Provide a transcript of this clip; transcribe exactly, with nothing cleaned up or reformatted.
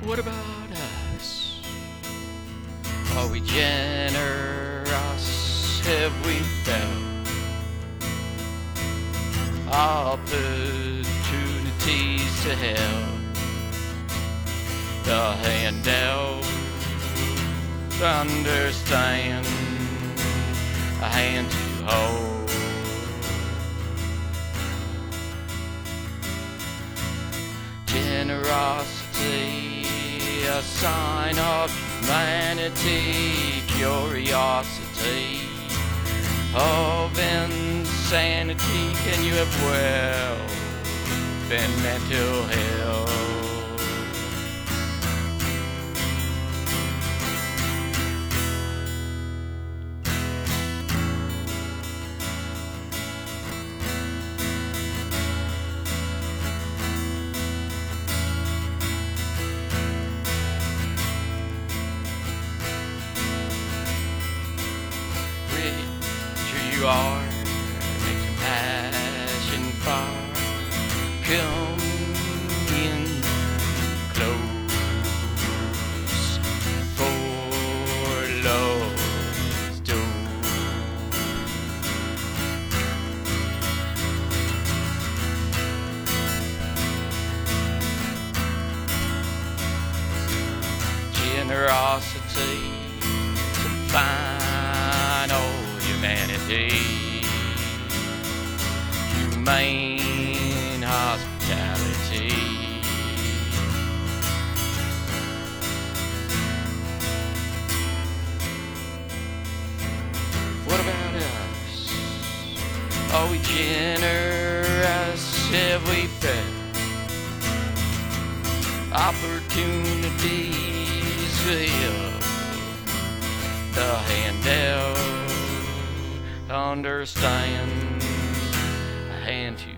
What about us? Are we generous? Have we felt opportunities to help? The handout, understand, a hand to hold. Generosity, a sign of humanity. Curiosity of insanity. Can you have wealth and mental health? You are, make compassion far, come in close for love's door. Generosity to find old humanity, humane hospitality. What about us? Are we generous? Have we felt opportunities for help? The handout, understand, a hand to